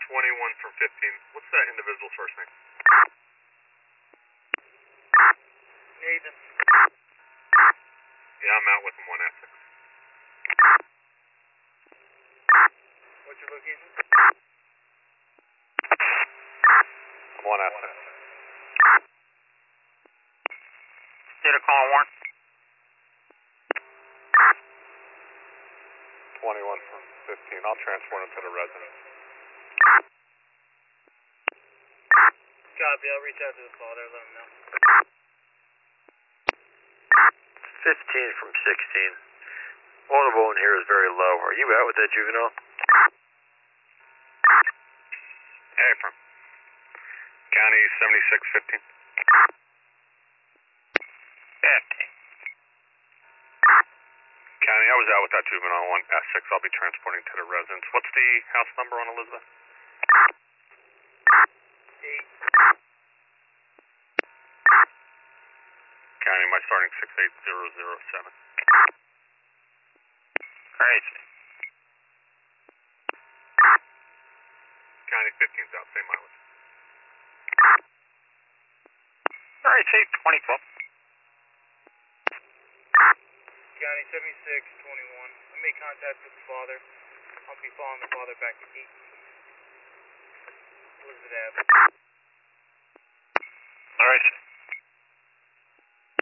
21 from 15. What's that individual's first name? Nathan. Yeah, I'm out with him, 1 Essex. What's your location? I'm 1 Essex. Data call warrant. 21 from 15. I'll transport him to the residence. Copy, I'll reach out to the father, let him know. 15 from 16. Audible in here is very low. Are you out with that juvenile? Hey, from County 7615. 50. County, I was out with that juvenile on S6. I'll be transporting to the residence. What's the house number on Elizabeth? 8. County, my starting 68007. Crazy. County 15's out, same mileage. Alright, take 24. County 7621. I made contact with the father. I'll be following the father back to 8. Elizabeth Ave. Alright.